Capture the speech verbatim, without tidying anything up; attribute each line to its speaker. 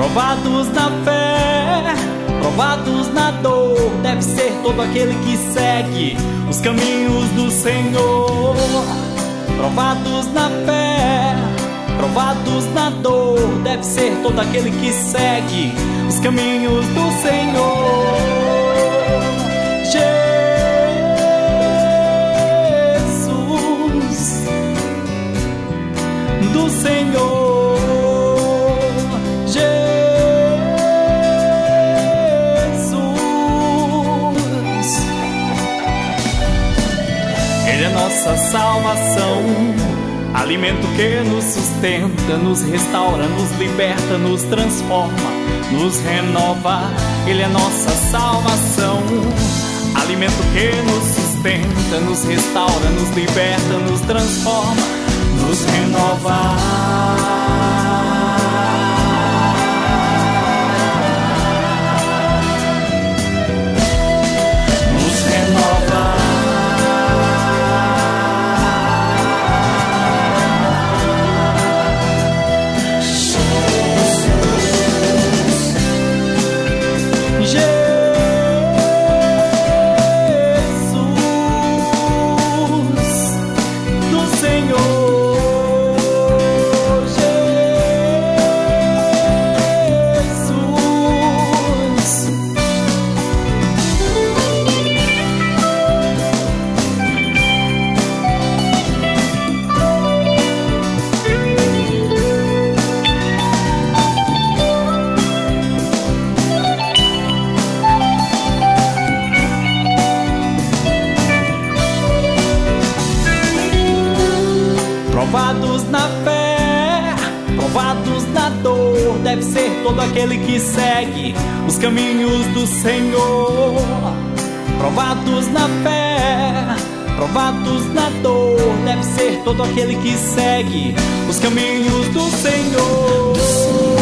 Speaker 1: Provados na fé, provados na dor, deve ser todo aquele que segue os caminhos do Senhor. Provados na fé, provados na dor, deve ser todo aquele que segue os caminhos do Senhor. Jesus, do Senhor. Nossa salvação, alimento que nos sustenta, nos restaura, nos liberta, nos transforma, nos renova. Ele é nossa salvação, alimento que nos sustenta, nos restaura, nos liberta, nos transforma, nos renova. Provados na fé, provados na dor, deve ser todo aquele que segue os caminhos do Senhor. Provados na fé, provados na dor, deve ser todo aquele que segue os caminhos do Senhor.